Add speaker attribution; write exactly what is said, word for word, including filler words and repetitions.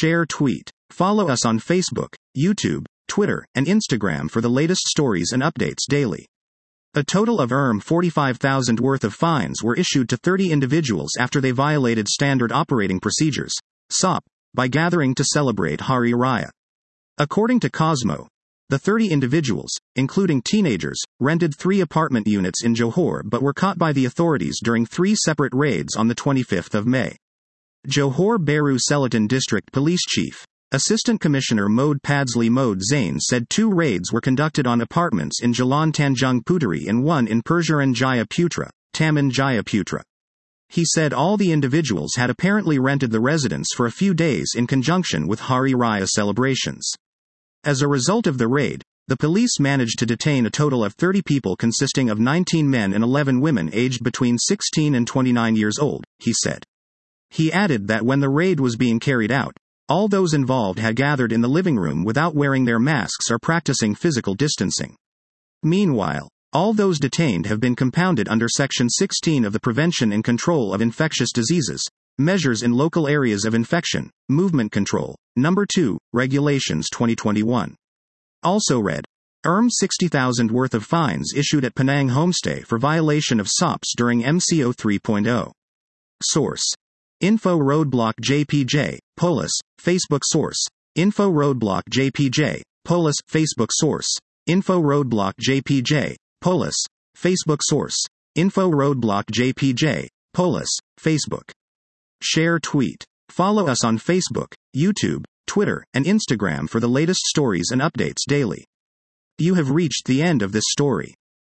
Speaker 1: Share, tweet. Follow us on Facebook, YouTube, Twitter, and Instagram for the latest stories and updates daily. A total of E R M forty-five thousand worth of fines were issued to thirty individuals after they violated Standard Operating Procedures, S O P, by gathering to celebrate Hari Raya. According to Cosmo, the thirty individuals, including teenagers, rented three apartment units in Johor but were caught by the authorities during three separate raids on the twenty-fifth of May. Johor Bahru Selatan District Police Chief, Assistant Commissioner Mode Padsley Mode Zain said two raids were conducted on apartments in Jalan Tanjung Puteri and one in Perjuran Jaya Putra, Taman Jaya Putra. He said all the individuals had apparently rented the residence for a few days in conjunction with Hari Raya celebrations. As a result of the raid, the police managed to detain a total of thirty people consisting of nineteen men and eleven women aged between sixteen and twenty-nine years old, he said. He added that when the raid was being carried out, all those involved had gathered in the living room without wearing their masks or practicing physical distancing. Meanwhile, all those detained have been compounded under Section sixteen of the Prevention and Control of Infectious Diseases, Measures in Local Areas of Infection, Movement Control, Number two, Regulations twenty twenty-one. Also read. E R M sixty thousand worth of fines issued at Penang Homestay for violation of S O Ps during M C O three point oh. Source. Info Roadblock J P J, Polis, Facebook Source. Info Roadblock J P J, Polis, Facebook Source. Info Roadblock J P J, Polis, Facebook Source. Info Roadblock J P J, Polis, Facebook. Share, tweet. Follow us on Facebook, YouTube, Twitter, and Instagram for the latest stories and updates daily. You have reached the end of this story.